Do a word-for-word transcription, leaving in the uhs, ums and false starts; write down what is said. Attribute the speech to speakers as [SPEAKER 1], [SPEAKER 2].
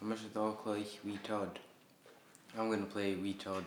[SPEAKER 1] Mas ich auch gleich wie Todd. I'm gonna play Wee Todd.